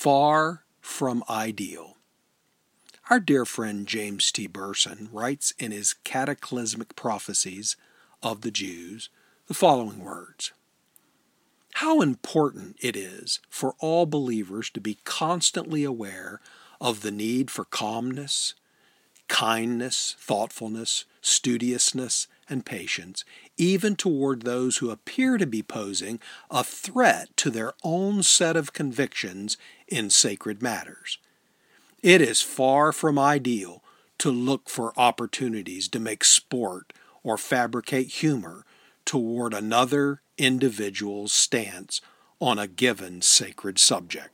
far from ideal. Our dear friend James T. Burson writes in his Cataclysmic Prophecies of the Jews the following words: "How important it is for all believers to be constantly aware of the need for calmness, kindness, thoughtfulness, studiousness, and patience, even toward those who appear to be posing a threat to their own set of convictions in sacred matters. It is far from ideal to look for opportunities to make sport or fabricate humor toward another individual's stance on a given sacred subject."